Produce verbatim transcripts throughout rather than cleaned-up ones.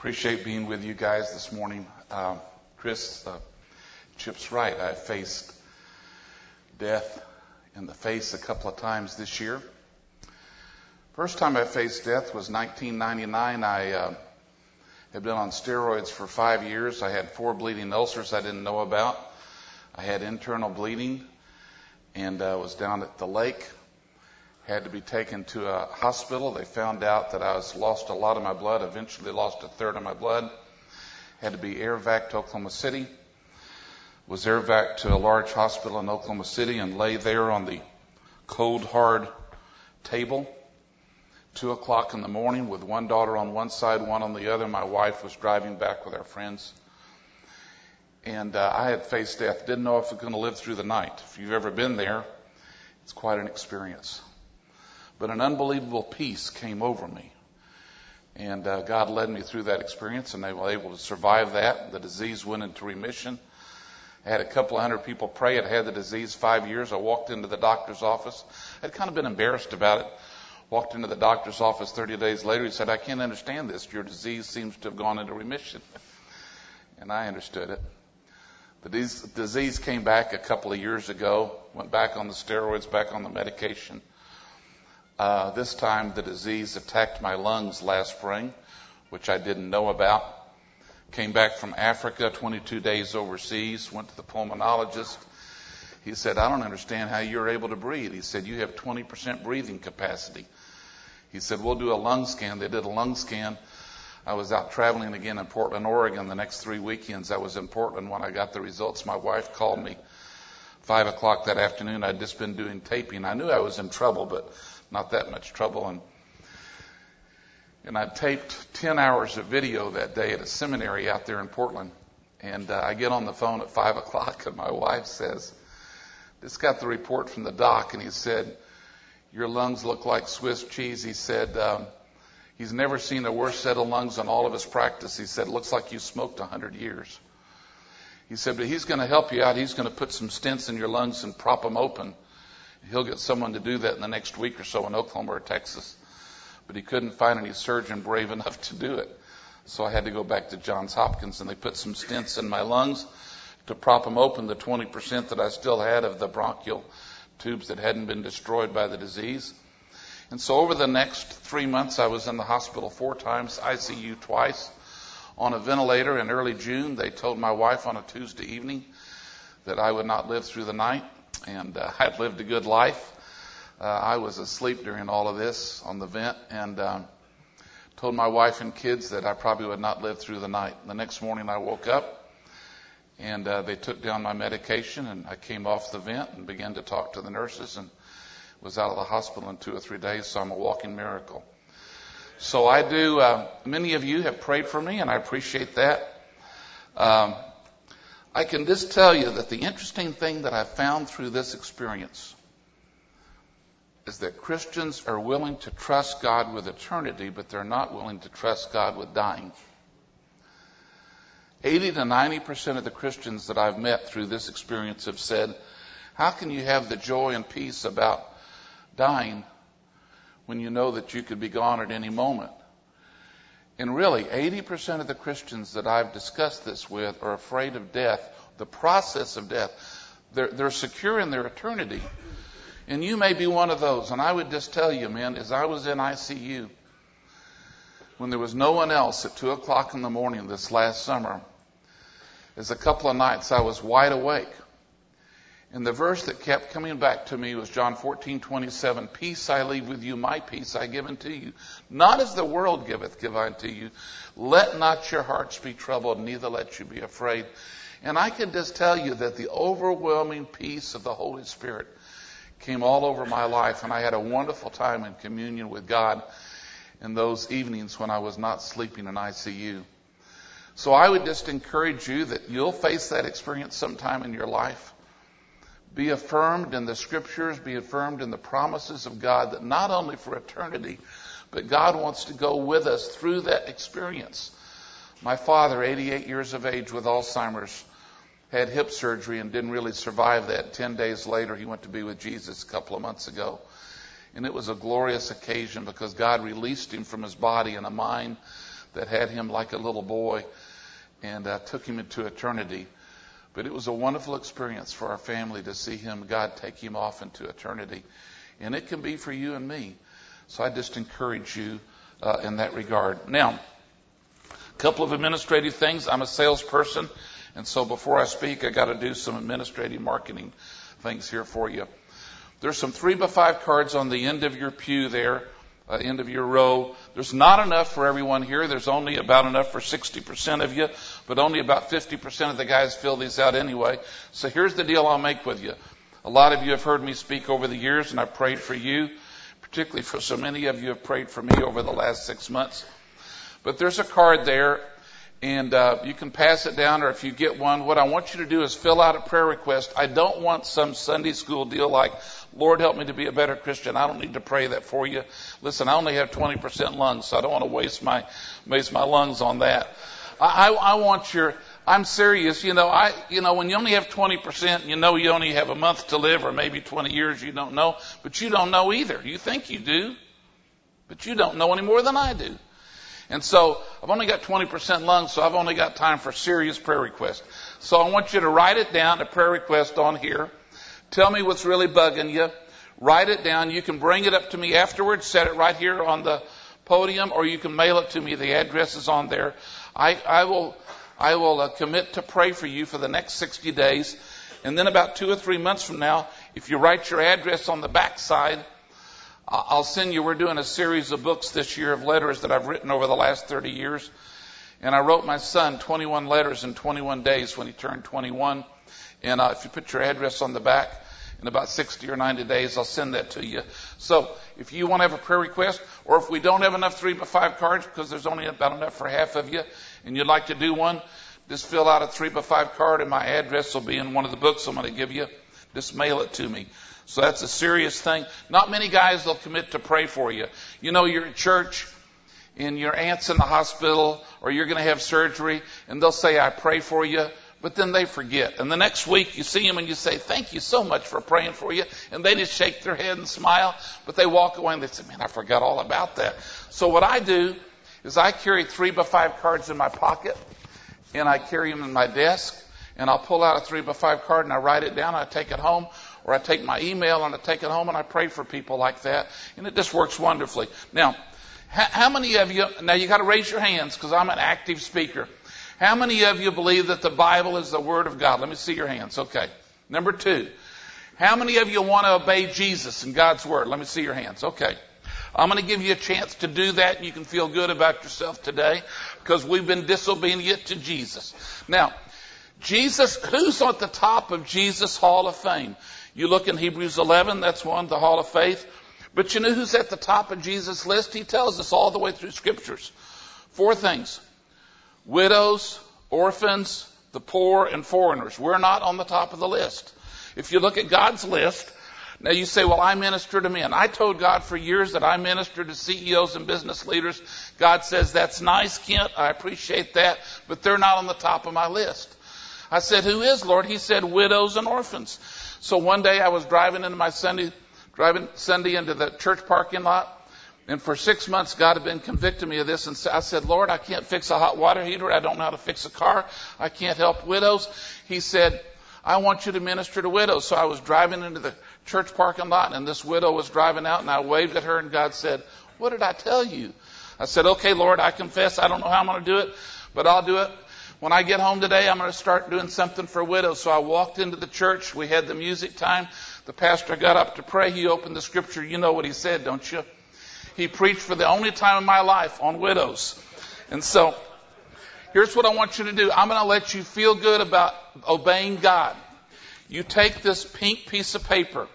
Appreciate being with you guys this morning. Uh, Chris, uh, Chip's right. I faced death in the face a couple of times this year. First time I faced death was nineteen ninety-nine. I uh, had been on steroids for five years. I had four bleeding ulcers I didn't know about. I had internal bleeding and uh, was down at the lake. Had to be taken to a hospital. They found out that I was lost a lot of my blood, eventually lost a third of my blood. Had to be air vac to Oklahoma City. Was air vac to a large hospital in Oklahoma City and lay there on the cold, hard table. Two o'clock in the morning with one daughter on one side, one on the other. My wife was driving back with our friends. And uh, I had faced death. Didn't know if I was going to live through the night. If you've ever been there, it's quite an experience. But an unbelievable peace came over me. And uh, God led me through that experience, and I was able to survive that. The disease went into remission. I had a couple of hundred people pray. I'd had the disease five years. I walked into the doctor's office. I'd kind of been embarrassed about it. Walked into the doctor's office thirty days later. He said, "I can't understand this. Your disease seems to have gone into remission." And I understood it. The disease came back a couple of years ago. Went back on the steroids, back on the medication. Uh, this time the disease attacked my lungs last spring, which I didn't know about. Came back from Africa, twenty-two days overseas, went to the pulmonologist. He said, "I don't understand how you're able to breathe." He said, "You have twenty percent breathing capacity." He said, "We'll do a lung scan." They did a lung scan. I was out traveling again in Portland, Oregon. The next three weekends I was in Portland. When I got the results, my wife called me five o'clock that afternoon. I'd just been doing taping. I knew I was in trouble, but not that much trouble. And and I taped ten hours of video that day at a seminary out there in Portland. And uh, I get on the phone at five o'clock, and my wife says, "Just got the report from the doc," and he said, "Your lungs look like Swiss cheese." He said, um, he's never seen a worse set of lungs in all of his practice. He said, "It looks like you smoked a hundred years." He said, "But he's going to help you out. He's going to put some stents in your lungs and prop them open. He'll get someone to do that in the next week or so in Oklahoma or Texas." But he couldn't find any surgeon brave enough to do it. So I had to go back to Johns Hopkins, and they put some stents in my lungs to prop them open, the twenty percent that I still had of the bronchial tubes that hadn't been destroyed by the disease. And so over the next three months, I was in the hospital four times, I C U twice, on a ventilator. In early June, they told my wife on a Tuesday evening that I would not live through the night. And uh, I'd lived a good life. Uh, I was asleep during all of this on the vent, and um, told my wife and kids that I probably would not live through the night. The next morning I woke up, and uh, they took down my medication, and I came off the vent and began to talk to the nurses, and was out of the hospital in two or three days, so I'm a walking miracle. So I do, uh, many of you have prayed for me, and I appreciate that. Um, I can just tell you that the interesting thing that I found through this experience is that Christians are willing to trust God with eternity, but they're not willing to trust God with dying. eighty to ninety percent of the Christians that I've met through this experience have said, "How can you have the joy and peace about dying when you know that you could be gone at any moment?" And really, eighty percent of the Christians that I've discussed this with are afraid of death, the process of death. They're, they're secure in their eternity. And you may be one of those. And I would just tell you, man, as I was in I C U, when there was no one else at two o'clock in the morning this last summer, there's a couple of nights I was wide awake. And the verse that kept coming back to me was John fourteen twenty-seven. "Peace I leave with you, my peace I give unto you. Not as the world giveth, give I unto you. Let not your hearts be troubled, neither let you be afraid." And I can just tell you that the overwhelming peace of the Holy Spirit came all over my life. And I had a wonderful time in communion with God in those evenings when I was not sleeping in I C U. So I would just encourage you that you'll face that experience sometime in your life. Be affirmed in the scriptures, be affirmed in the promises of God, that not only for eternity, but God wants to go with us through that experience. My father, eighty-eight years of age with Alzheimer's, had hip surgery and didn't really survive that. Ten days later, he went to be with Jesus a couple of months ago. And it was a glorious occasion because God released him from his body in a mind that had him like a little boy and uh, took him into eternity. But it was a wonderful experience for our family to see him, God take him off into eternity. And it can be for you and me. So I just encourage you uh, in that regard. Now, a couple of administrative things. I'm a salesperson. And so before I speak, I got to do some administrative marketing things here for you. There's some three by five cards on the end of your pew there, uh, end of your row. There's not enough for everyone here. There's only about enough for sixty percent of you, but only about fifty percent of the guys fill these out anyway. So here's the deal I'll make with you. A lot of you have heard me speak over the years, and I've prayed for you, particularly for so many of you have prayed for me over the last six months. But there's a card there, and uh, you can pass it down, or if you get one, what I want you to do is fill out a prayer request. I don't want some Sunday school deal like, Lord, help me to be a better Christian. I don't need to pray that for you. Listen, I only have twenty percent lungs, so I don't want to waste my waste my lungs on that. I, I, I want your, I'm serious, you know, I, you know, when you only have twenty percent, you know you only have a month to live or maybe twenty years, you don't know, but you don't know either. You think you do, but you don't know any more than I do. And so I've only got twenty percent lungs, so I've only got time for serious prayer requests. So I want you to write it down, a prayer request on here. Tell me what's really bugging you. Write it down. You can bring it up to me afterwards, set it right here on the podium, or you can mail it to me. The address is on there. I, I will, I will uh, commit to pray for you for the next sixty days. And then about two or three months from now, if you write your address on the back side, I'll send you, we're doing a series of books this year of letters that I've written over the last thirty years. And I wrote my son twenty-one letters in twenty-one days when he turned twenty-one. And uh, if you put your address on the back, in about sixty or ninety days, I'll send that to you. So if you want to have a prayer request, or if we don't have enough three by five cards, because there's only about enough for half of you, and you'd like to do one, just fill out a three by five card, and my address will be in one of the books I'm going to give you. Just mail it to me. So that's a serious thing. Not many guys will commit to pray for you. You know, you're at church and your aunt's in the hospital or you're going to have surgery and they'll say, I pray for you, but then they forget. And the next week you see them and you say, thank you so much for praying for you. And they just shake their head and smile, but they walk away and they say, man, I forgot all about that. So what I do is I carry three by five cards in my pocket and I carry them in my desk and I'll pull out a three by five card and I write it down. I take it home. Or I take my email and I take it home and I pray for people like that. And it just works wonderfully. Now, how many of you, now you got to raise your hands because I'm an active speaker. How many of you believe that the Bible is the Word of God? Let me see your hands. Okay. Number two, how many of you want to obey Jesus and God's Word? Let me see your hands. Okay. I'm going to give you a chance to do that and you can feel good about yourself today because we've been disobedient to Jesus. Now, Jesus, who's at the top of Jesus' Hall of Fame? You look in Hebrews eleven, that's one, the Hall of Faith. But you know who's at the top of Jesus' list? He tells us all the way through Scriptures. Four things. Widows, orphans, the poor, and foreigners. We're not on the top of the list. If you look at God's list, now you say, well, I minister to men. I told God for years that I minister to C E Os and business leaders. God says, that's nice, Kent. I appreciate that. But they're not on the top of my list. I said, who is, Lord? He said, widows and orphans. So one day I was driving into my Sunday, driving Sunday into the church parking lot. And for six months, God had been convicting me of this. And I said, Lord, I can't fix a hot water heater. I don't know how to fix a car. I can't help widows. He said, I want you to minister to widows. So I was driving into the church parking lot and this widow was driving out and I waved at her and God said, what did I tell you? I said, okay, Lord, I confess. I don't know how I'm going to do it, but I'll do it. When I get home today, I'm going to start doing something for widows. So I walked into the church. We had the music time. The pastor got up to pray. He opened the scripture. You know what he said, don't you? He preached for the only time in my life on widows. And so here's what I want you to do. I'm going to let you feel good about obeying God. You take this pink piece of paper.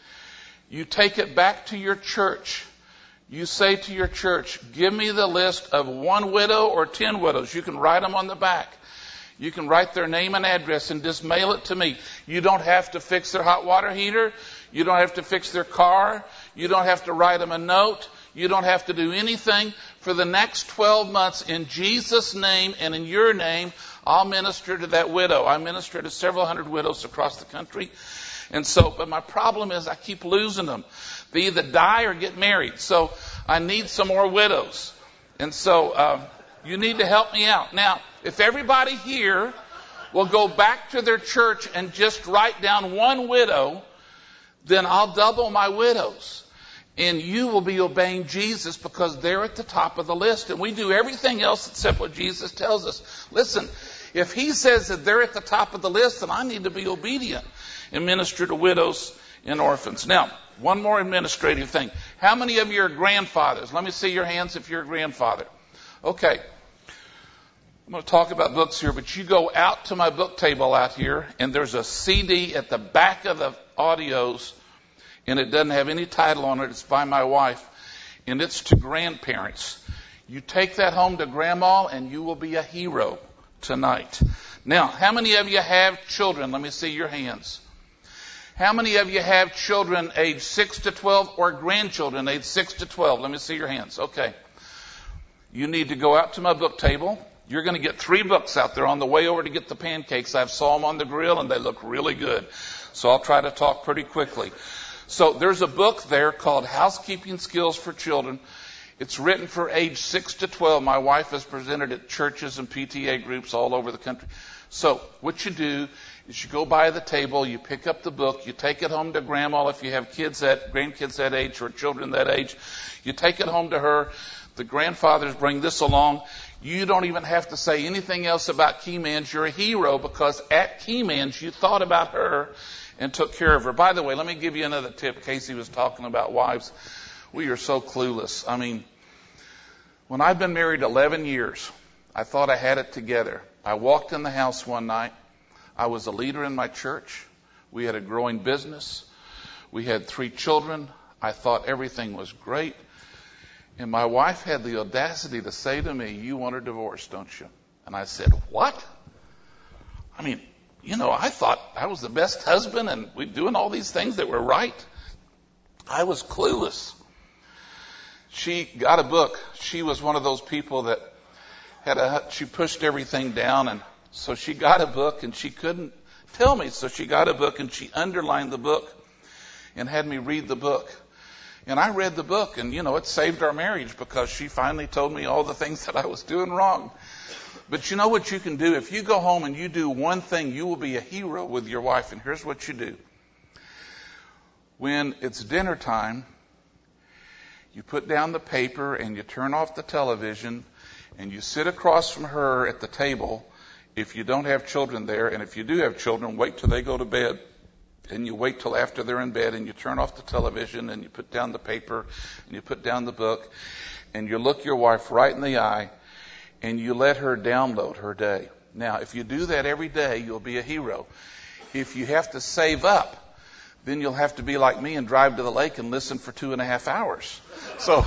You take it back to your church. You say to your church, give me the list of one widow or ten widows. You can write them on the back. You can write their name and address and just mail it to me. You don't have to fix their hot water heater. You don't have to fix their car. You don't have to write them a note. You don't have to do anything. For the next twelve months, in Jesus' name and in your name, I'll minister to that widow. I minister to several hundred widows across the country. And so, but my problem is I keep losing them. They either die or get married. So I need some more widows. And so, uh, You need to help me out. Now, if everybody here will go back to their church and just write down one widow, then I'll double my widows. And you will be obeying Jesus because they're at the top of the list. And we do everything else except what Jesus tells us. Listen, if he says that they're at the top of the list, then I need to be obedient and minister to widows and orphans. Now, one more administrative thing. How many of you are grandfathers? Let me see your hands if you're a grandfather. Okay. I'm going to talk about books here, but you go out to my book table out here, and there's a C D at the back of the audios, and it doesn't have any title on it. It's by my wife, and it's to grandparents. You take that home to grandma, and you will be a hero tonight. Now, how many of you have children? Let me see your hands. How many of you have children age six to twelve or grandchildren age six to twelve? Let me see your hands. Okay. You need to go out to my book table. You're going to get three books out there. On the way over to get the pancakes, I've saw them on the grill, and they look really good. So I'll try to talk pretty quickly. So there's a book there called Housekeeping Skills for Children. It's written for age six to twelve. My wife has presented at churches and P T A groups all over the country. So what you do is you go by the table, you pick up the book, you take it home to grandma if you have kids that, grandkids that age or children that age. You take it home to her. The grandfathers bring this along. You don't even have to say anything else about Keymans. You're a hero because at Keymans you thought about her and took care of her. By the way, let me give you another tip. Casey was talking about wives. We are so clueless. I mean, when I've been married eleven years, I thought I had it together. I walked in the house one night. I was a leader in my church. We had a growing business. We had three children. I thought everything was great. And my wife had the audacity to say to me, "You want a divorce, don't you?" And I said, "What?" I mean, you know, I thought I was the best husband and we're doing all these things that were right. I was clueless. She got a book. She was one of those people that had a, she pushed everything down. And so she got a book and she couldn't tell me. So she got a book and she underlined the book and had me read the book. And I read the book, and, you know, it saved our marriage because she finally told me all the things that I was doing wrong. But you know what you can do? If you go home and you do one thing, you will be a hero with your wife. And here's what you do. When it's dinner time, you put down the paper and you turn off the television and you sit across from her at the table if you don't have children there. And if you do have children, wait till they go to bed. And you wait till after they're in bed and you turn off the television and you put down the paper and you put down the book and you look your wife right in the eye and you let her download her day. Now, if you do that every day, you'll be a hero. If you have to save up, then you'll have to be like me and drive to the lake and listen for two and a half hours. So,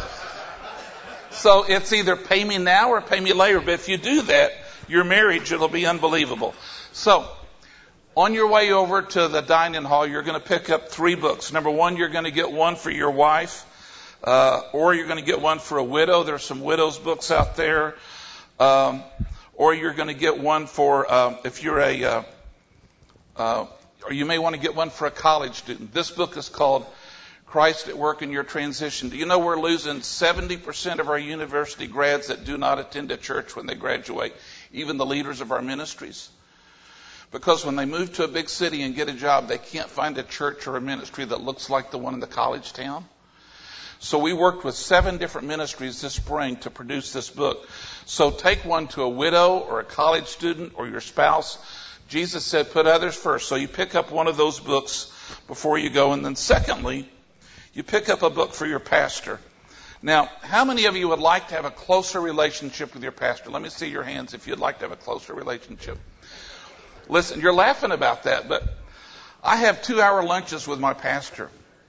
so it's either pay me now or pay me later. But if you do that, your marriage, it'll be unbelievable. So, on your way over to the dining hall, you're going to pick up three books. Number one, you're going to get one for your wife, uh, or you're going to get one for a widow. There's some widows' books out there. Um, or you're going to get one for, um, if you're a, uh, uh, or you may want to get one for a college student. This book is called Christ at Work in Your Transition. Do you know we're losing seventy percent of our university grads that do not attend a church when they graduate, even the leaders of our ministries? Because when they move to a big city and get a job, they can't find a church or a ministry that looks like the one in the college town. So we worked with seven different ministries this spring to produce this book. So take one to a widow or a college student or your spouse. Jesus said, put others first. So you pick up one of those books before you go. And then secondly, you pick up a book for your pastor. Now, how many of you would like to have a closer relationship with your pastor? Let me see your hands if you'd like to have a closer relationship. Listen, you're laughing about that, but I have two-hour lunches with my pastor.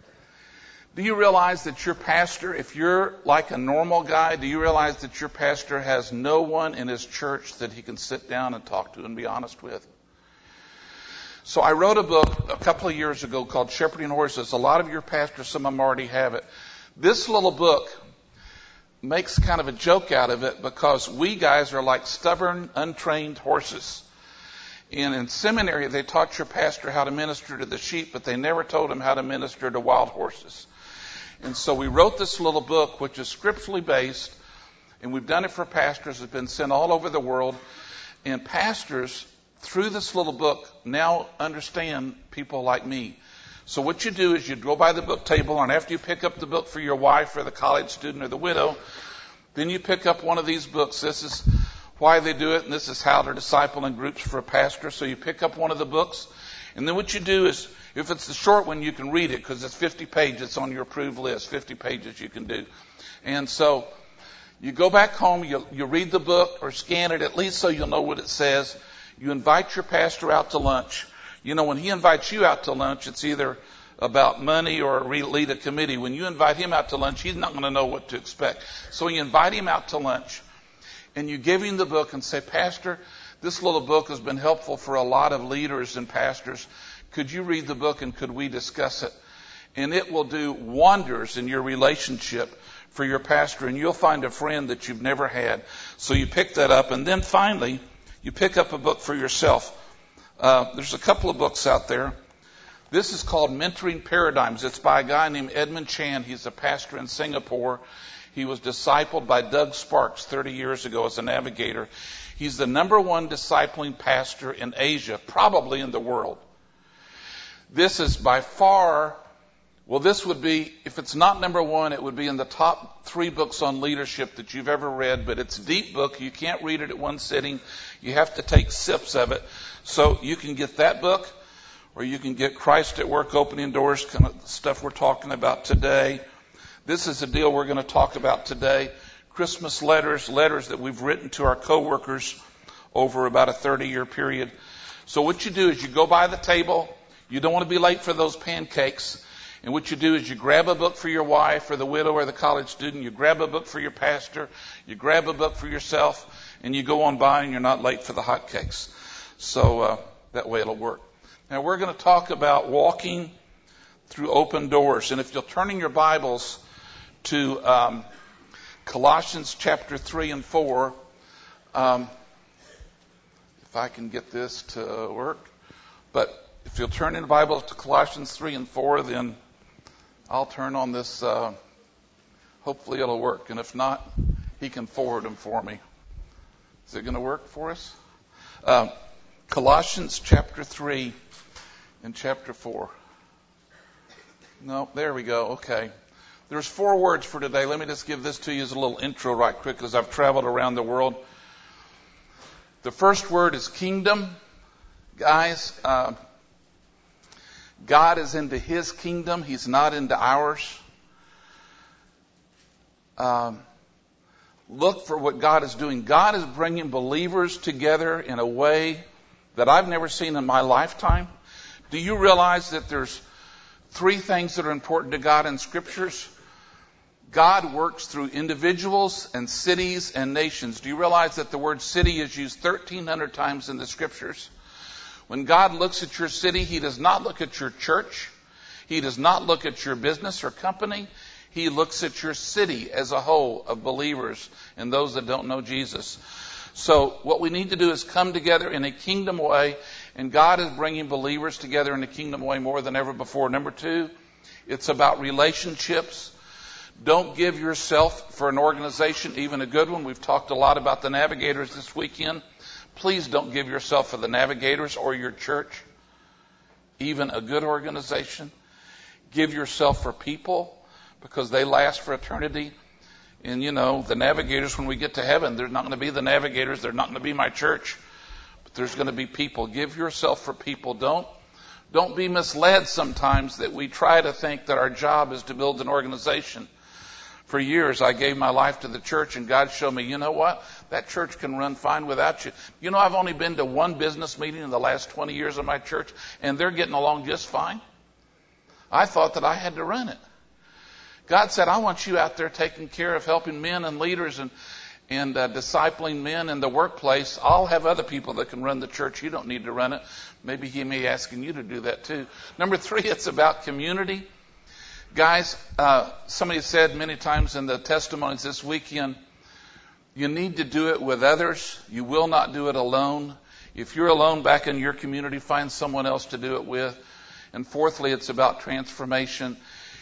Do you realize that your pastor, if you're like a normal guy, do you realize that your pastor has no one in his church that he can sit down and talk to and be honest with? So I wrote a book a couple of years ago called Shepherding Horses. A lot of your pastors, some of them already have it. This little book makes kind of a joke out of it because we guys are like stubborn, untrained horses. And in seminary, they taught your pastor how to minister to the sheep, but they never told him how to minister to wild horses. And so we wrote this little book, which is scripturally based. And we've done it for pastors. It's been sent all over the world. And pastors, through this little book, now understand people like me. So what you do is you go by the book table, and after you pick up the book for your wife or the college student or the widow, then you pick up one of these books. This is why they do it, and this is how to disciple in groups for a pastor. So you pick up one of the books, and then what you do is, if it's the short one, you can read it because it's fifty pages. It's on your approved list, fifty pages you can do. And so you go back home, you, you read the book or scan it at least so you'll know what it says. You invite your pastor out to lunch. You know, when he invites you out to lunch, it's either about money or lead a committee. When you invite him out to lunch, he's not going to know what to expect. So you invite him out to lunch, and you give him the book and say, Pastor, this little book has been helpful for a lot of leaders and pastors. Could you read the book and could we discuss it? And it will do wonders in your relationship for your pastor, and you'll find a friend that you've never had. So you pick that up, and then finally, you pick up a book for yourself. Uh, there's a couple of books out there. This is called Mentoring Paradigms. It's by a guy named Edmund Chan. He's a pastor in Singapore. He was discipled by Doug Sparks thirty years ago as a navigator. He's the number one discipling pastor in Asia, probably in the world. This is by far, well, this would be, if it's not number one, it would be in the top three books on leadership that you've ever read. But it's a deep book. You can't read it at one sitting. You have to take sips of it. So you can get that book, or you can get Christ at Work, Opening Doors, kind of stuff we're talking about today. This is a deal we're going to talk about today. Christmas letters, letters that we've written to our coworkers over about a thirty-year period. So what you do is you go by the table. You don't want to be late for those pancakes. And what you do is you grab a book for your wife or the widow or the college student. You grab a book for your pastor. You grab a book for yourself. And you go on by and you're not late for the hotcakes. So uh, that way it'll work. Now we're going to talk about walking through open doors. And if you'll turn in your Bibles to um, Colossians chapter three and four. Um, if I can get this to work. But if you'll turn in the Bible to Colossians three and four, then I'll turn on this. Uh, hopefully it'll work. And if not, he can forward them for me. Is it going to work for us? Uh, Colossians chapter three and chapter four. No, there we go. Okay. There's four words for today. Let me just give this to you as a little intro right quick because I've traveled around the world. The first word is kingdom. Guys, uh, God is into his kingdom. He's not into ours. Um, look for what God is doing. God is bringing believers together in a way that I've never seen in my lifetime. Do you realize that there's three things that are important to God in scriptures? God works through individuals and cities and nations. Do you realize that the word city is used thirteen hundred times in the scriptures? When God looks at your city, he does not look at your church. He does not look at your business or company. He looks at your city as a whole of believers and those that don't know Jesus. So what we need to do is come together in a kingdom way, and God is bringing believers together in a kingdom way more than ever before. Number two, it's about relationships. Don't give yourself for an organization, even a good one. We've talked a lot about the Navigators this weekend. Please don't give yourself for the Navigators or your church, even a good organization. Give yourself for people because they last for eternity. And, you know, the Navigators, when we get to heaven, they're not going to be the Navigators. They're not going to be my church. But there's going to be people. Give yourself for people. Don't, don't be misled sometimes that we try to think that our job is to build an organization. For years, I gave my life to the church, and God showed me, you know what? That church can run fine without you. You know, I've only been to one business meeting in the last twenty years of my church, and they're getting along just fine. I thought that I had to run it. God said, I want you out there taking care of helping men and leaders and, and uh, discipling men in the workplace. I'll have other people that can run the church. You don't need to run it. Maybe he may be asking you to do that too. Number three, it's about community. Guys, uh, somebody said many times in the testimonies this weekend, you need to do it with others. You will not do it alone. If you're alone back in your community, find someone else to do it with. And fourthly, it's about transformation.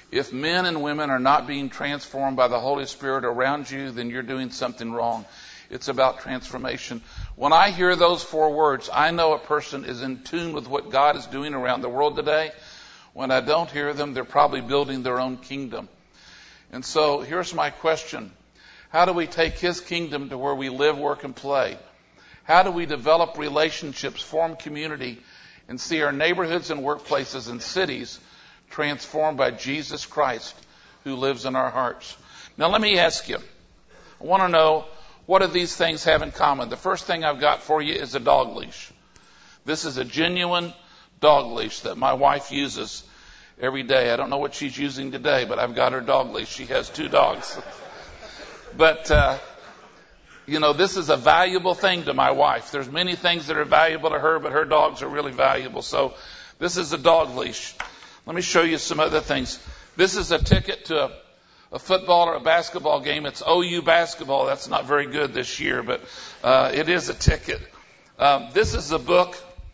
If men and women are not being transformed by the Holy Spirit around you, then you're doing something wrong. It's about transformation. When I hear those four words, I know a person is in tune with what God is doing around the world today. When I don't hear them, they're probably building their own kingdom. And so here's my question. How do we take His kingdom to where we live, work, and play? How do we develop relationships, form community, and see our neighborhoods and workplaces and cities transformed by Jesus Christ who lives in our hearts? Now let me ask you, I want to know, what do these things have in common? The first thing I've got for you is a dog leash. This is a genuine dog leash that my wife uses every day. I don't know what she's using today, but I've got her dog leash. She has two dogs. But, uh, you know, this is a valuable thing to my wife. There's many things that are valuable to her, but her dogs are really valuable. So this is a dog leash. Let me show you some other things. This is a ticket to a, a football or a basketball game. It's O U basketball. That's not very good this year, but uh, it is a ticket. Um, this is a book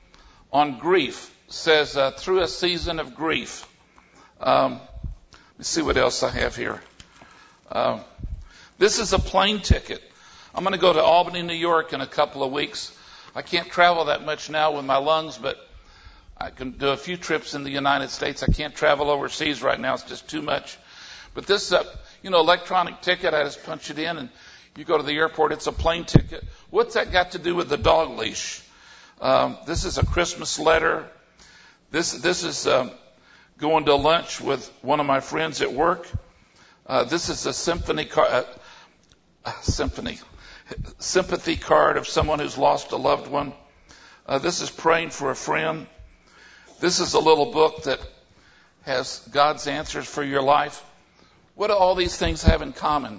on grief. It says, uh, Through a Season of Grief. Um, let me see what else I have here. Um, this is a plane ticket. I'm going to go to Albany, New York in a couple of weeks. I can't travel that much now with my lungs, but I can do a few trips in the United States. I can't travel overseas right now. It's just too much. But this, uh, you know, electronic ticket, I just punch it in and you go to the airport. It's a plane ticket. What's that got to do with the dog leash? Um, this is a Christmas letter. This, this is um, going to lunch with one of my friends at work. Uh, this is a symphony card, uh, uh, symphony, sympathy card of someone who's lost a loved one. Uh, this is praying for a friend. This is a little book that has God's answers for your life. What do all these things have in common?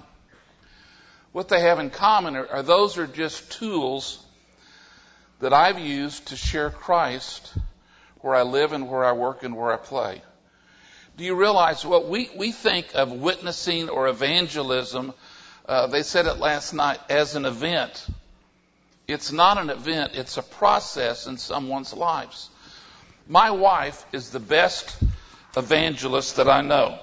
What they have in common are, are those are just tools that I've used to share Christ where I live and where I work and where I play. Do you realize what we, we think of witnessing or evangelism, uh, they said it last night, as an event. It's not an event, it's a process in someone's lives. My wife is the best evangelist that I know.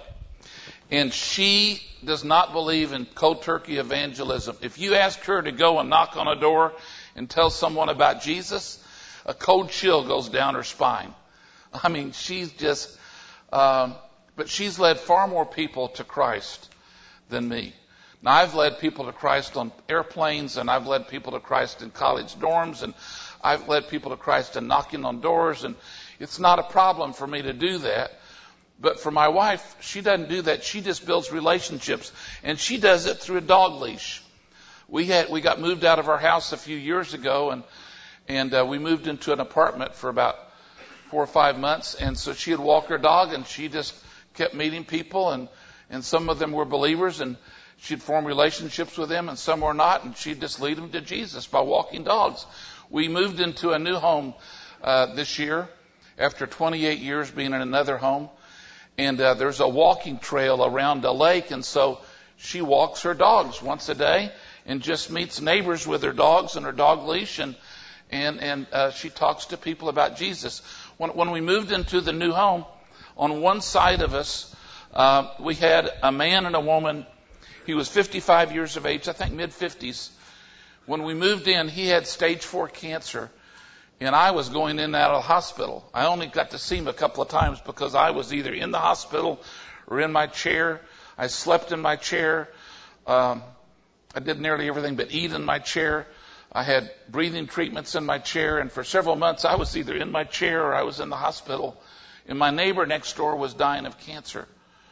And she does not believe in cold turkey evangelism. If you ask her to go and knock on a door and tell someone about Jesus, a cold chill goes down her spine. I mean, she's just, um, but she's led far more people to Christ than me. Now, I've led people to Christ on airplanes, and I've led people to Christ in college dorms, and I've led people to Christ in knocking on doors, and it's not a problem for me to do that. But for my wife, she doesn't do that. She just builds relationships, and she does it through a dog leash. We had we got moved out of our house a few years ago, and and uh, we moved into an apartment for about four or five months. And so she'd walk her dog, and she just kept meeting people, and and some of them were believers, and she'd form relationships with them, and some were not, and she'd just lead them to Jesus by walking dogs. We moved into a new home uh, this year after twenty-eight years being in another home. And uh, there's a walking trail around a lake, and so she walks her dogs once a day and just meets neighbors with her dogs and her dog leash, and and and uh, she talks to people about Jesus. When when we moved into the new home, on one side of us, uh, we had a man and a woman. He was fifty-five years of age, I think mid fifties. When we moved in, he had stage four cancer. And I was going in and out of the hospital. I only got to see him a couple of times because I was either in the hospital or in my chair. I slept in my chair. Um, I did nearly everything but eat in my chair. I had breathing treatments in my chair. And for several months, I was either in my chair or I was in the hospital. And my neighbor next door was dying of cancer.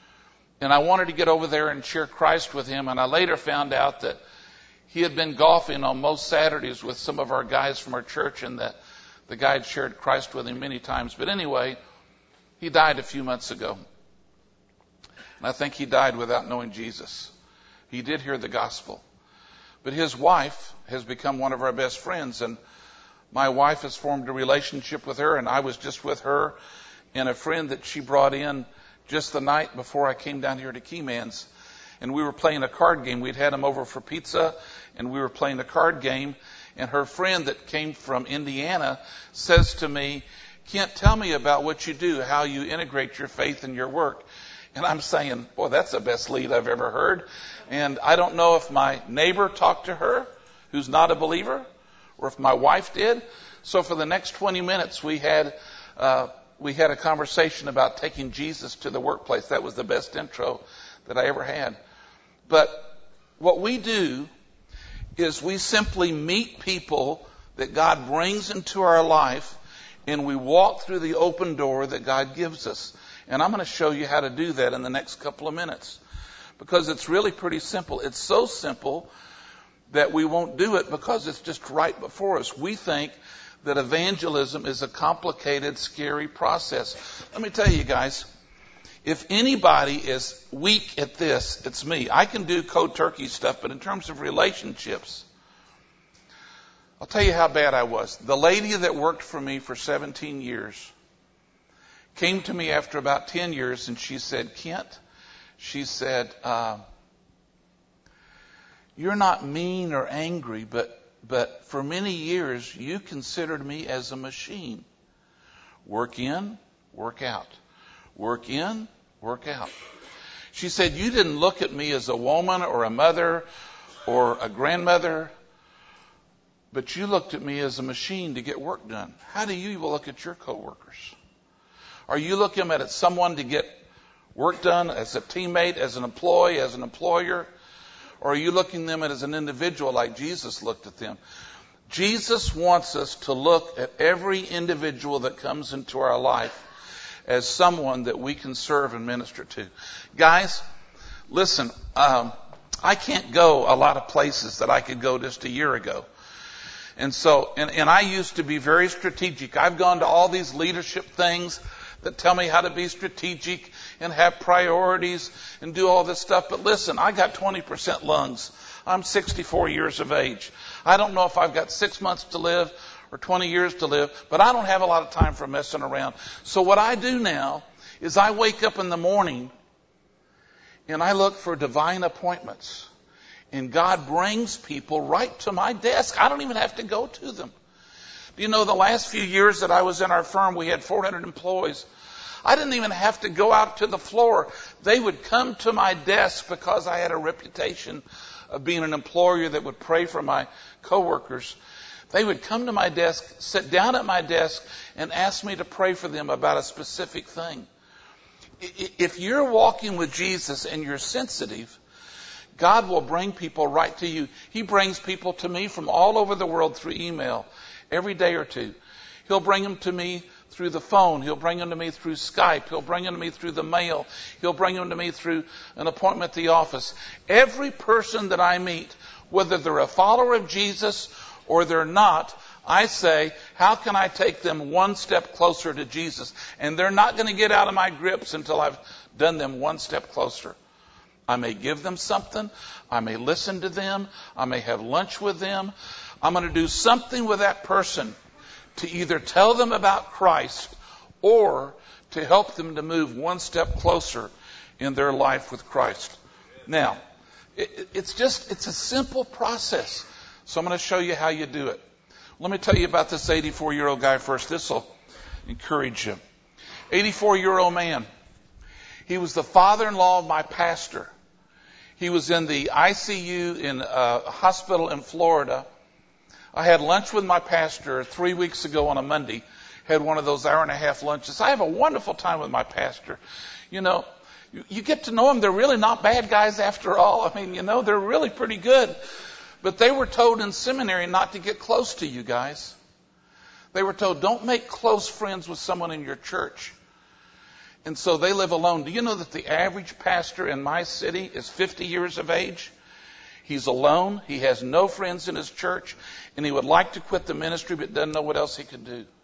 And I wanted to get over there and share Christ with him. And I later found out that he had been golfing on most Saturdays with some of our guys from our church, and that the guy had shared Christ with him many times. But anyway, he died a few months ago. And I think he died without knowing Jesus. He did hear the gospel. But his wife has become one of our best friends. And my wife has formed a relationship with her. And I was just with her and a friend that she brought in just the night before I came down here to Keyman's. And we were playing a card game. We'd had him over for pizza, and we were playing a card game. And her friend that came from Indiana says to me, Kent, tell me about what you do, how you integrate your faith in your work. And I'm saying, boy, that's the best lead I've ever heard. And I don't know if my neighbor talked to her, who's not a believer, or if my wife did. So for the next twenty minutes, we had uh, we had a conversation about taking Jesus to the workplace. That was the best intro that I ever had. But what we do is we simply meet people that God brings into our life, and we walk through the open door that God gives us. And I'm going to show you how to do that in the next couple of minutes, because it's really pretty simple. It's so simple that we won't do it because it's just right before us. We think that evangelism is a complicated, scary process. Let me tell you guys, if anybody is weak at this, it's me. I can do cold turkey stuff, but in terms of relationships, I'll tell you how bad I was. The lady that worked for me for seventeen years came to me after about ten years, and she said, Kent, she said, uh, you're not mean or angry, but but for many years you considered me as a machine. Work in, work out. Work in, work out. She said, you didn't look at me as a woman or a mother or a grandmother, but you looked at me as a machine to get work done. How do you look at your coworkers? Are you looking at someone to get work done as a teammate, as an employee, as an employer? Or are you looking at them as an individual like Jesus looked at them? Jesus wants us to look at every individual that comes into our life as someone that we can serve and minister to. Guys, listen, um, I can't go a lot of places that I could go just a year ago. And so, and, and I used to be very strategic. I've gone to all these leadership things that tell me how to be strategic and have priorities and do all this stuff. But listen, I got twenty percent lungs. I'm sixty-four years of age. I don't know if I've got six months to live or twenty years to live, but I don't have a lot of time for messing around. So what I do now is I wake up in the morning and I look for divine appointments. And God brings people right to my desk. I don't even have to go to them. Do you know, the last few years that I was in our firm, we had four hundred employees. I didn't even have to go out to the floor. They would come to my desk because I had a reputation of being an employer that would pray for my coworkers. They would come to my desk, sit down at my desk, and ask me to pray for them about a specific thing. If you're walking with Jesus and you're sensitive, God will bring people right to you. He brings people to me from all over the world through email every day or two. He'll bring them to me through the phone. He'll bring them to me through Skype. He'll bring them to me through the mail. He'll bring them to me through an appointment at the office. Every person that I meet, whether they're a follower of Jesus or they're not, I say, how can I take them one step closer to Jesus? And they're not going to get out of my grips until I've done them one step closer. I may give them something. I may listen to them. I may have lunch with them. I'm going to do something with that person to either tell them about Christ or to help them to move one step closer in their life with Christ. Now, it, it's just, it's a simple process. So I'm going to show you how you do it. Let me tell you about this eighty-four-year-old guy first. This will encourage you. eighty-four-year-old man. He was the father-in-law of my pastor. He was in the I C U in a hospital in Florida. I had lunch with my pastor three weeks ago on a Monday. Had one of those hour and a half lunches. I have a wonderful time with my pastor. You know, you, you get to know them. They're really not bad guys after all. I mean, you know, they're really pretty good. But they were told in seminary not to get close to you guys. They were told, don't make close friends with someone in your church. And so they live alone. Do you know that the average pastor in my city is fifty years of age? He's alone. He has no friends in his church. And he would like to quit the ministry, but doesn't know what else he could do.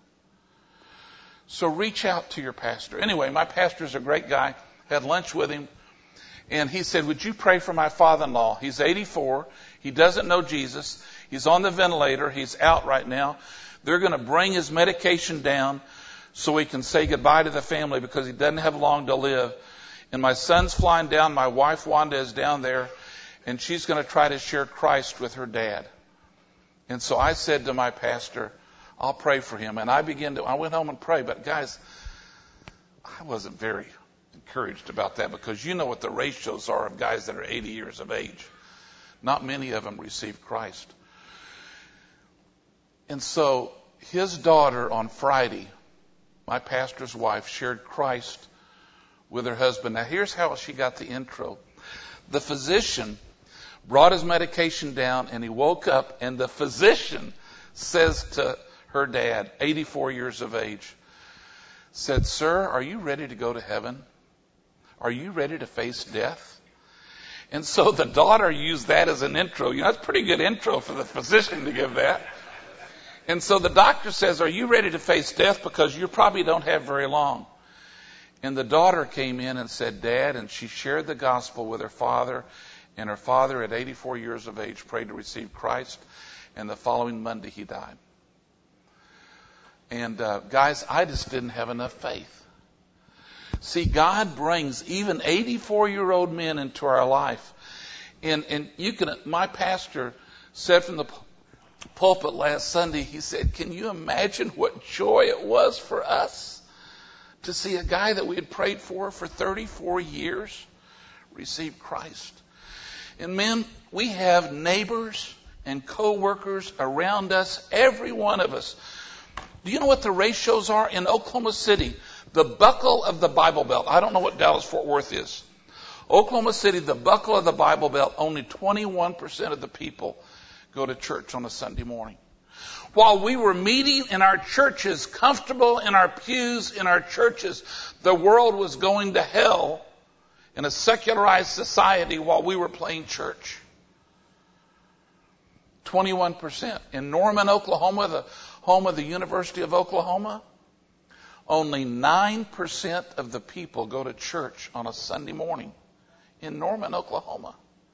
So reach out to your pastor. Anyway, my pastor's a great guy. Had lunch with him. And he said, would you pray for my father-in-law? He's eighty-four. He doesn't know Jesus. He's on the ventilator. He's out right now. They're going to bring his medication down so he can say goodbye to the family because he doesn't have long to live. And my son's flying down. My wife, Wanda, is down there. And she's going to try to share Christ with her dad. And so I said to my pastor, I'll pray for him. And I began to, I went home and prayed. But guys, I wasn't very encouraged about that, because you know what the ratios are of guys that are eighty years of age. Not many of them received Christ. And so his daughter on Friday, my pastor's wife, shared Christ with her husband. Now here's how she got the intro. The physician brought his medication down, and he woke up, and the physician says to her dad, eighty-four years of age, said, "Sir, are you ready to go to heaven? Are you ready to face death?" And so the daughter used that as an intro. You know, that's a pretty good intro for the physician to give that. And so the doctor says, "Are you ready to face death? Because you probably don't have very long." And the daughter came in and said, "Dad," and she shared the gospel with her father. And her father, at eighty-four years of age, prayed to receive Christ. And the following Monday, he died. And uh, guys, I just didn't have enough faith. See, God brings even eighty-four-year-old men into our life. And, and you can, my pastor said from the pulpit last Sunday, he said, "Can you imagine what joy it was for us to see a guy that we had prayed for for thirty-four years receive Christ?" And men, we have neighbors and co-workers around us, every one of us. Do you know what the ratios are in Oklahoma City? The buckle of the Bible Belt. I don't know what Dallas-Fort Worth is. Oklahoma City, the buckle of the Bible Belt, only twenty-one percent of the people go to church on a Sunday morning. While we were meeting in our churches, comfortable in our pews in our churches, the world was going to hell in a secularized society while we were playing church. twenty-one percent. In Norman, Oklahoma, the home of the University of Oklahoma, only nine percent of the people go to church on a Sunday morning in Norman, Oklahoma.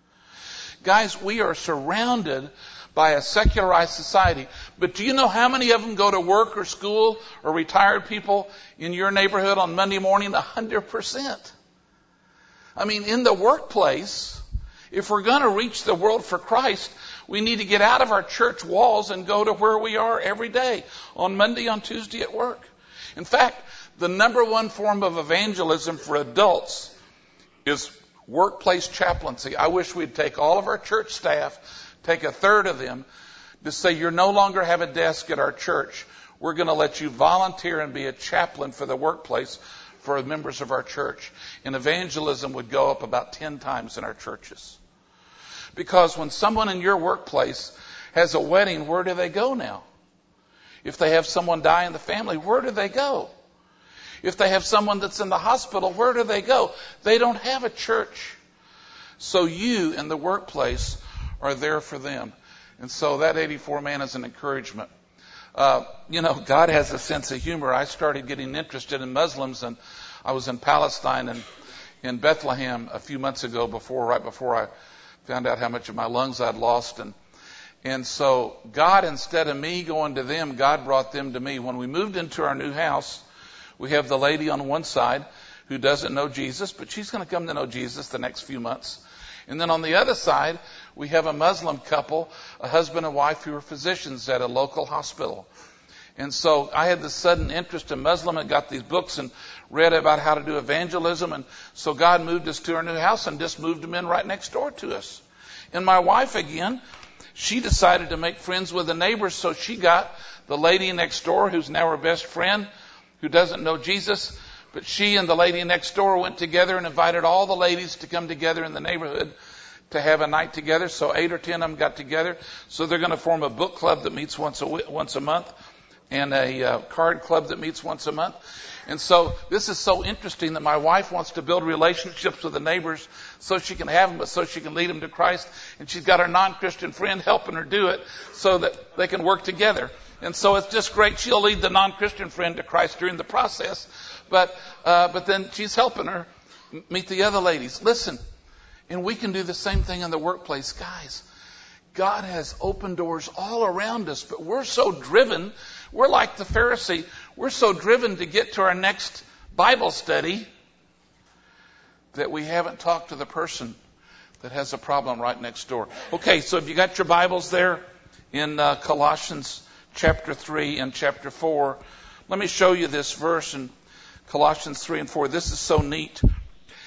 Guys, we are surrounded by a secularized society. But do you know how many of them go to work or school or retired people in your neighborhood on Monday morning? A hundred percent. I mean, in the workplace, if we're going to reach the world for Christ, we need to get out of our church walls and go to where we are every day, on Monday, on Tuesday at work. In fact, the number one form of evangelism for adults is workplace chaplaincy. I wish we'd take all of our church staff, take a third of them, to say, "You no longer have a desk at our church. We're going to let you volunteer and be a chaplain for the workplace for members of our church." And evangelism would go up about ten times in our churches. Because when someone in your workplace has a wedding, where do they go now? If they have someone die in the family, where do they go? If they have someone that's in the hospital, where do they go? They don't have a church. So you in the workplace are there for them. And so that eighty-four man is an encouragement. Uh, you know, God has a sense of humor. I started getting interested in Muslims, and I was in Palestine and in Bethlehem a few months ago before, right before I found out how much of my lungs I'd lost. And And so God, instead of me going to them, God brought them to me. When we moved into our new house, we have the lady on one side who doesn't know Jesus, but she's going to come to know Jesus the next few months. And then on the other side, we have a Muslim couple, a husband and wife who are physicians at a local hospital. And so I had this sudden interest in Muslim and got these books and read about how to do evangelism. And so God moved us to our new house and just moved them in right next door to us. And my wife, again, she decided to make friends with the neighbors, so she got the lady next door, who's now her best friend, who doesn't know Jesus. But she and the lady next door went together and invited all the ladies to come together in the neighborhood to have a night together. So eight or ten of them got together. So they're going to form a book club that meets once a once a month, and a uh, card club that meets once a month. And so this is so interesting that my wife wants to build relationships with the neighbors so she can have them, but so she can lead them to Christ. And she's got her non-Christian friend helping her do it so that they can work together. And so it's just great. She'll lead the non-Christian friend to Christ during the process, but uh, but then she's helping her meet the other ladies. Listen, and we can do the same thing in the workplace. Guys, God has opened doors all around us, but we're so driven. We're like the Pharisee. We're so driven to get to our next Bible study that we haven't talked to the person that has a problem right next door. Okay, so if you got your Bibles there in uh, Colossians chapter three and chapter four, let me show you this verse in Colossians three and four. This is so neat.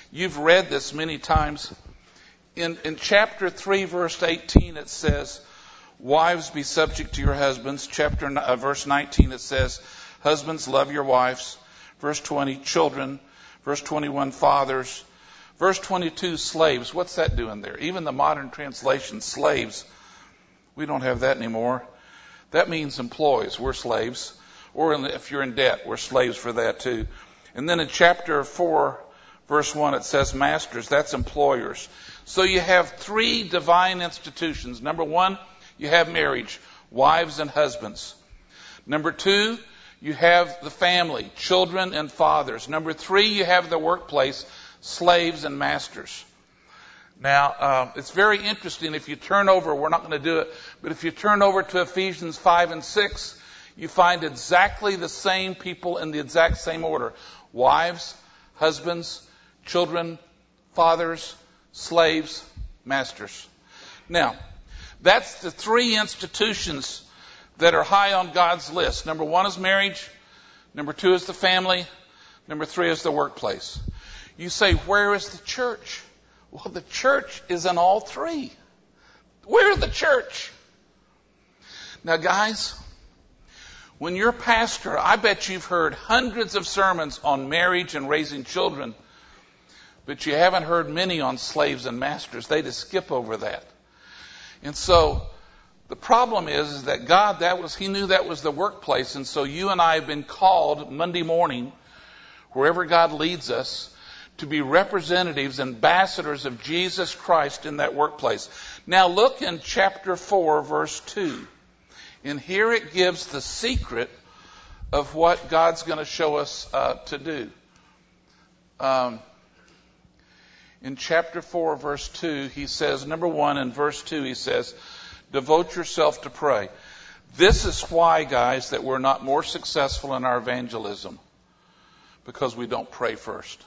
You've read this many times. In, in chapter three, verse eighteen, it says, wives, be subject to your husbands. Chapter uh, verse nineteen, it says, husbands, love your wives. Verse twenty, children. Verse twenty-one, fathers. Verse twenty-two, slaves. What's that doing there? Even the modern translation, slaves. We don't have that anymore. That means employees. We're slaves. Or in, if you're in debt, we're slaves for that too. And then in chapter four, verse one, it says masters. That's employers. So you have three divine institutions. Number one, you have marriage, wives and husbands. Number two, you have the family, children and fathers. Number three, you have the workplace, slaves and masters. Now, uh, it's very interesting if you turn over, we're not going to do it, but if you turn over to Ephesians five and six, you find exactly the same people in the exact same order. Wives, husbands, children, fathers, slaves, masters. Now, that's the three institutions that are high on God's list. Number one is marriage. Number two is the family. Number three is the workplace. You say, where is the church? Well, the church is in all three. We're the church. Now, guys, when you're pastor, I bet you've heard hundreds of sermons on marriage and raising children, but you haven't heard many on slaves and masters. They just skip over that. And so the problem is, is that God, that was, He knew that was the workplace. And so you and I have been called Monday morning, wherever God leads us, to be representatives, ambassadors of Jesus Christ in that workplace. Now look in chapter four, verse two. And here it gives the secret of what God's going to show us uh, to do. Um, in chapter four, verse two, he says, number one, in verse two, he says, devote yourself to pray. This is why, guys, that we're not more successful in our evangelism. Because we don't pray first.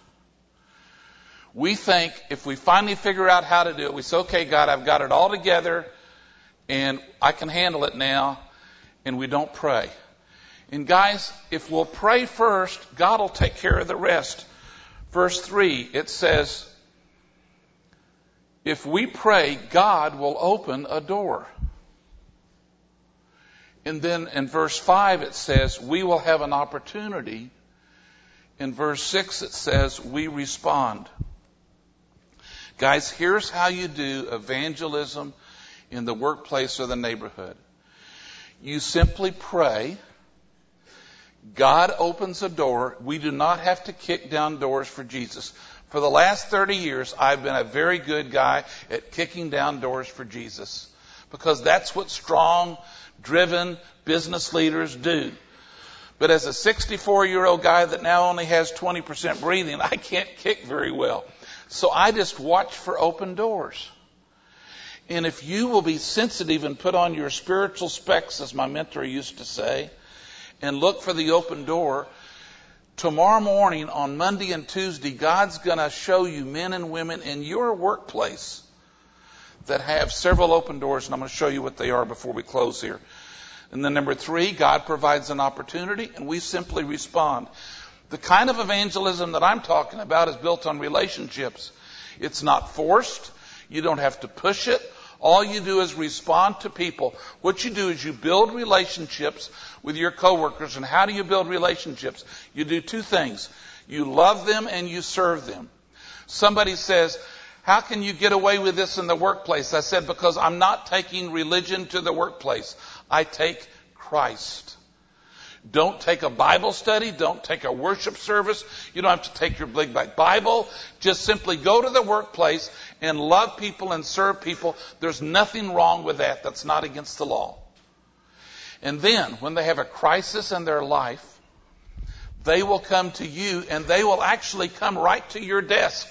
We think if we finally figure out how to do it, we say, okay, God, I've got it all together and I can handle it now, and we don't pray. And guys, if we'll pray first, God will take care of the rest. Verse three, it says, if we pray, God will open a door. And then in verse five it says, we will have an opportunity. In verse six it says, we respond. Guys, here's how you do evangelism in the workplace or the neighborhood. You simply pray. God opens a door. We do not have to kick down doors for Jesus. For the last thirty years, I've been a very good guy at kicking down doors for Jesus. Because that's what strong, driven business leaders do. But as a sixty-four-year-old guy that now only has twenty percent breathing, I can't kick very well. So I just watch for open doors. And if you will be sensitive and put on your spiritual specs, as my mentor used to say, and look for the open door, tomorrow morning on Monday and Tuesday, God's going to show you men and women in your workplace that have several open doors, and I'm going to show you what they are before we close here. And then number three, God provides an opportunity, and we simply respond. The kind of evangelism that I'm talking about is built on relationships. It's not forced. You don't have to push it. All you do is respond to people. What you do is you build relationships with your coworkers. And how do you build relationships? You do two things. You love them and you serve them. Somebody says, how can you get away with this in the workplace? I said, because I'm not taking religion to the workplace. I take Christ. Don't take a Bible study. Don't take a worship service. You don't have to take your big back Bible. Just simply go to the workplace and love people and serve people. There's nothing wrong with that. That's not against the law. And then when they have a crisis in their life, they will come to you and they will actually come right to your desk.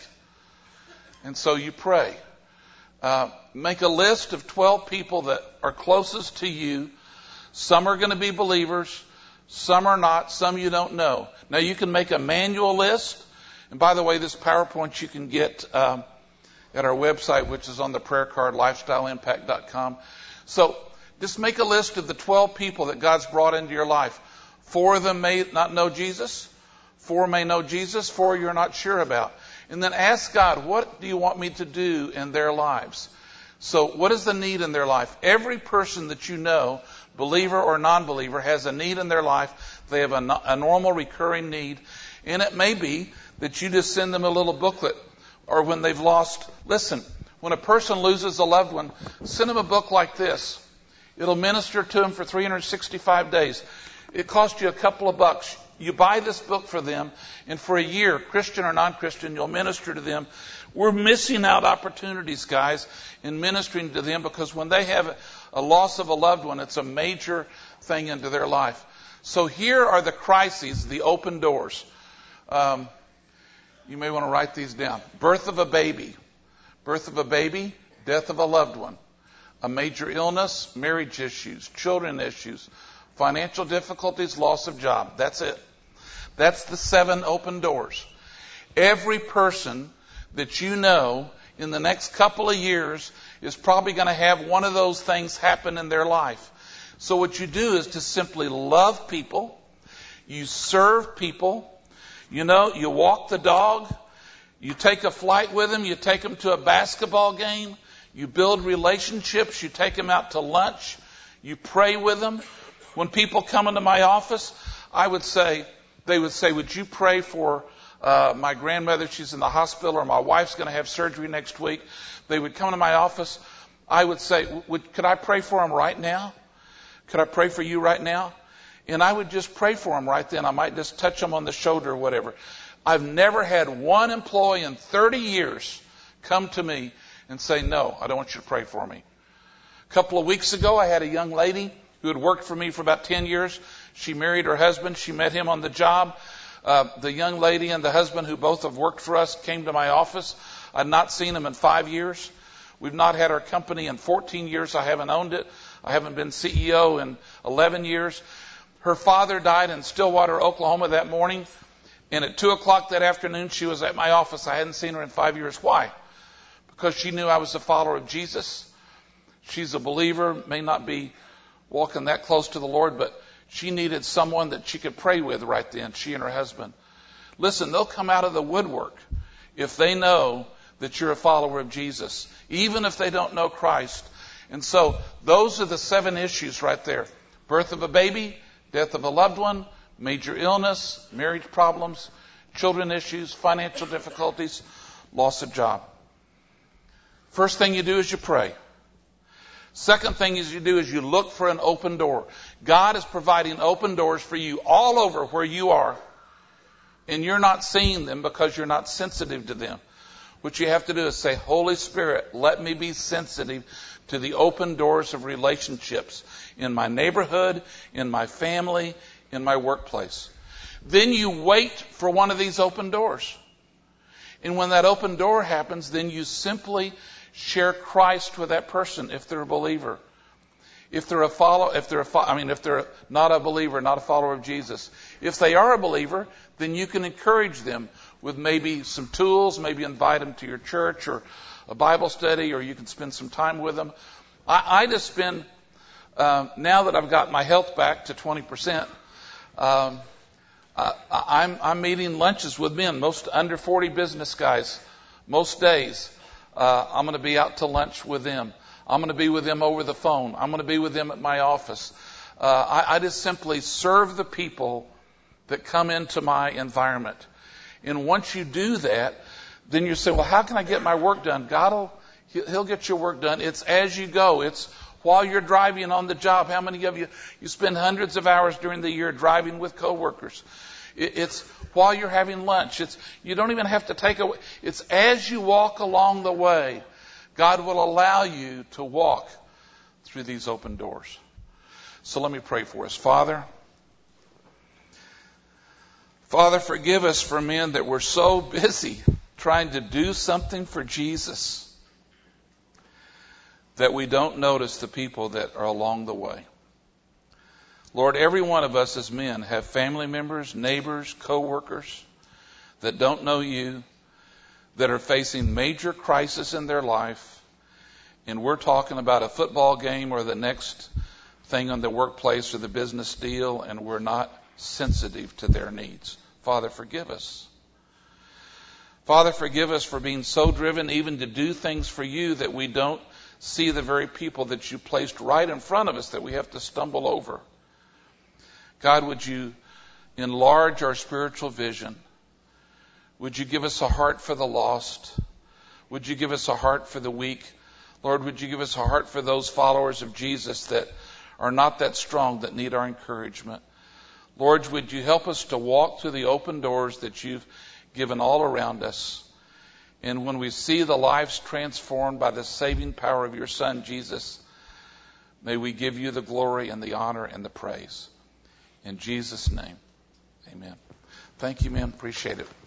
And so you pray. Uh, make a list of twelve people that are closest to you. Some are going to be believers. Some are not. Some you don't know. Now you can make a manual list. And by the way, this PowerPoint you can get um, at our website, which is on the prayer card, lifestyle impact dot com. So just make a list of the twelve people that God's brought into your life. Four of them may not know Jesus. Four may know Jesus. Four you're not sure about. And then ask God, what do you want me to do in their lives? So what is the need in their life? Every person that you know, believer or non-believer, has a need in their life. They have a, a normal recurring need. And it may be that you just send them a little booklet, or when they've lost, listen, when a person loses a loved one, send them a book like this. It'll minister to them for three hundred sixty-five days. It costs you a couple of bucks. You buy this book for them, and for a year, Christian or non-Christian, you'll minister to them. We're missing out opportunities, guys, in ministering to them, because when they have a loss of a loved one, it's a major thing into their life. So here are the crises, the open doors. Um, you may want to write these down. Birth of a baby. Birth of a baby, death of a loved one. A major illness, marriage issues, children issues, financial difficulties, loss of job. That's it. That's the seven open doors. Every person that you know in the next couple of years is probably going to have one of those things happen in their life. So what you do is to simply love people. You serve people. You know, you walk the dog. You take a flight with them. You take them to a basketball game. You build relationships. You take them out to lunch. You pray with them. When people come into my office, I would say, they would say, would you pray for uh, my grandmother? She's in the hospital, or my wife's going to have surgery next week. They would come to my office. I would say, would, could I pray for them right now? Could I pray for you right now? And I would just pray for them right then. I might just touch them on the shoulder or whatever. I've never had one employee in thirty years come to me and say, no, I don't want you to pray for me. A couple of weeks ago, I had a young lady who had worked for me for about ten years. She married her husband. She met him on the job. Uh, the young lady and the husband, who both have worked for us, came to my office. I'd not seen them in five years. We've not had our company in fourteen years. I haven't owned it. I haven't been C E O in eleven years. Her father died in Stillwater, Oklahoma that morning. And at two o'clock that afternoon, she was at my office. I hadn't seen her in five years. Why? Because she knew I was a follower of Jesus. She's a believer, may not be walking that close to the Lord, but she needed someone that she could pray with right then, she and her husband. Listen, they'll come out of the woodwork if they know that you're a follower of Jesus, even if they don't know Christ. And so those are the seven issues right there. Birth of a baby, death of a loved one, major illness, marriage problems, children issues, financial difficulties, loss of job. First thing you do is you pray. Second thing is you do is you look for an open door. God is providing open doors for you all over where you are. And you're not seeing them because you're not sensitive to them. What you have to do is say, Holy Spirit, let me be sensitive to the open doors of relationships in my neighborhood, in my family, in my workplace. Then you wait for one of these open doors. And when that open door happens, then you simply share Christ with that person if they're a believer. If they're a follower, if they're a, I mean, if they're not a believer, not a follower of Jesus. If they are a believer, then you can encourage them with maybe some tools, maybe invite them to your church or a Bible study, or you can spend some time with them. I, I just spend, uh, now that I've got my health back to twenty percent, um, I, I'm, I'm eating lunches with men, most under forty business guys, most days. Uh, I'm going to be out to lunch with them. I'm going to be with them over the phone. I'm going to be with them at my office. Uh, I, I just simply serve the people that come into my environment. And once you do that, then you say, well, how can I get my work done? God will, He'll get your work done. It's as you go. It's while you're driving on the job. How many of you, you spend hundreds of hours during the year driving with coworkers? It's while you're having lunch. It's, you don't even have to take a, it's as you walk along the way, God will allow you to walk through these open doors. So let me pray for us. Father, Father, forgive us for men that we're so busy trying to do something for Jesus that we don't notice the people that are along the way. Lord, every one of us as men have family members, neighbors, co-workers that don't know you, that are facing major crisis in their life. And we're talking about a football game or the next thing on the workplace or the business deal, and we're not sensitive to their needs. Father, forgive us. Father, forgive us for being so driven even to do things for you that we don't see the very people that you placed right in front of us that we have to stumble over. God, would you enlarge our spiritual vision? Would you give us a heart for the lost? Would you give us a heart for the weak? Lord, would you give us a heart for those followers of Jesus that are not that strong, that need our encouragement? Lord, would you help us to walk through the open doors that you've given all around us? And when we see the lives transformed by the saving power of your Son, Jesus, may we give you the glory and the honor and the praise. In Jesus' name, amen. Thank you, man. Appreciate it.